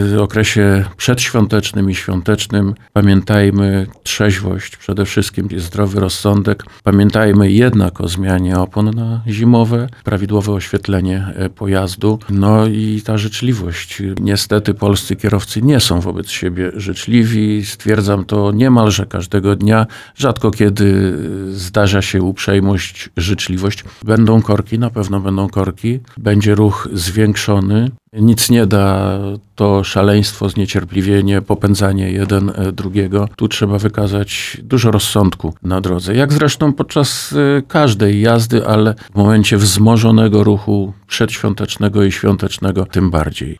W okresie przedświątecznym i świątecznym pamiętajmy trzeźwość, przede wszystkim zdrowy rozsądek. Pamiętajmy jednak o zmianie opon na zimowe, prawidłowe oświetlenie pojazdu, no i ta życzliwość. Niestety polscy kierowcy nie są wobec siebie życzliwi. Stwierdzam to niemalże każdego dnia. Rzadko kiedy zdarza się uprzejmość, życzliwość. Będą korki, na pewno będą korki. Będzie ruch zwiększony. Nic nie da to szaleństwo, zniecierpliwienie, popędzanie jeden drugiego. Tu trzeba wykazać dużo rozsądku na drodze. Jak zresztą podczas każdej jazdy, ale w momencie wzmożonego ruchu przedświątecznego i świątecznego tym bardziej.